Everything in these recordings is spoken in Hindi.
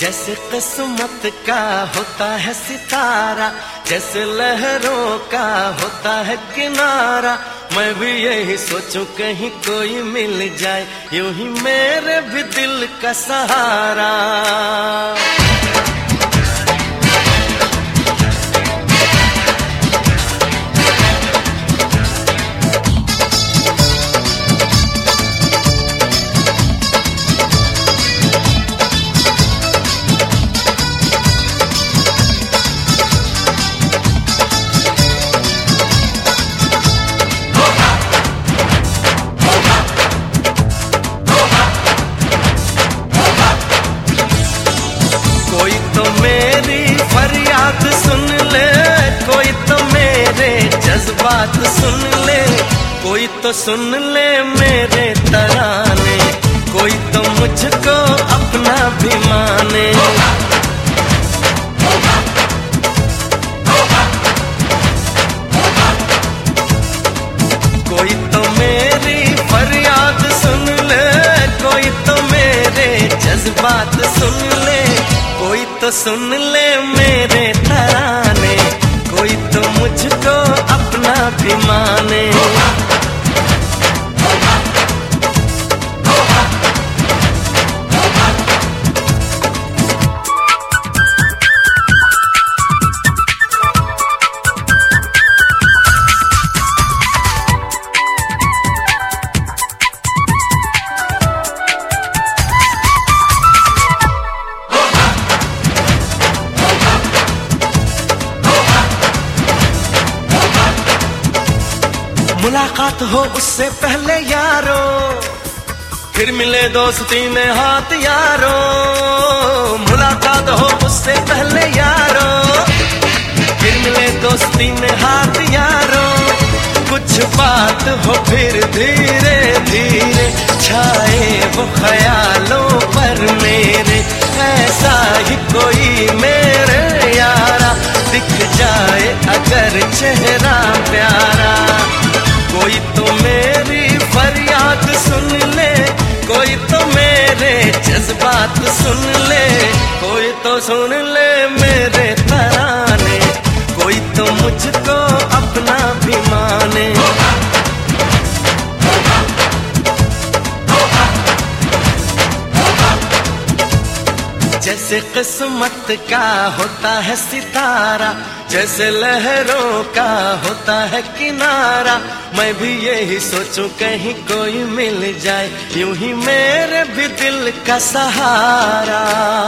जैसे किस्मत का होता है सितारा, जैसे लहरों का होता है किनारा, मैं भी यही सोचूं कहीं कोई मिल जाए, यूं ही मेरे भी दिल का सहारा। कोई तो मेरी फरियाद सुन ले, कोई तो मेरे जज्बात सुन ले, कोई तो सुन ले मेरे तराने, कोई तो मुझको अपना भी माने। कोई तो मेरी फरियाद सुन ले, कोई तो मेरे जज्बात सुन ले, कोई तो सुन ले मेरे तराने, कोई तो मुझको अपना भी माने। मुलाकात हो उससे पहले यारो, फिर मिले दोस्ती में हाथ यारो। मुलाकात हो उससे पहले यारो, फिर मिले दोस्ती में हाथ यारो। कुछ बात हो फिर धीरे धीरे छाए वो ख्यालों पर मेरे, ऐसा ही कोई मेरे यारा दिख जाए अगर चेहरा प्यारा। कोई तो मेरी फरियाद सुन ले, कोई तो मेरे जज्बात सुन ले, कोई तो सुन ले मेरे तराने, कोई तो मुझको अपना भी माने। जैसे किस्मत का होता है सितारा, जैसे लहरों का होता है किनारा, मैं भी यही सोचूं कहीं कोई मिल जाए, यूं ही मेरे भी दिल का सहारा।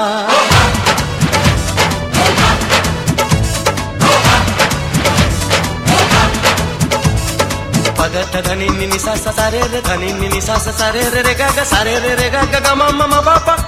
पगत धनी नि सा सा रे रे, धनी नि सा सा रे रे रे गा गा सा रे रे रे गा गा गा मा मा मा पा पा।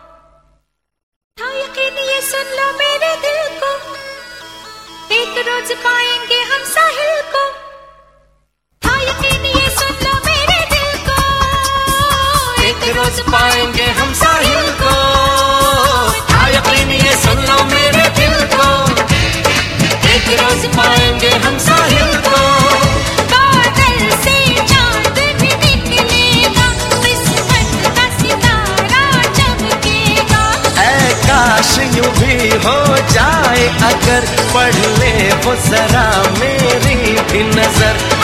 सुन लो मेरे दिल को, एक रोज पाएंगे हम साहिल को। था यकीन ये सुन लो मेरे दिल को, एक रोज पाएंगे हम साहिल को। था यकीन ये सुन लो मेरे दिल को, एक रोज पाएंगे हम साहिल को। बादल से चांद भी निकलेगा, किस्मत का सितारा चमकेगा। ऐ काश यूं भी हो जाए अगर, पढ़ ले वो जरा मेरी भी नजर।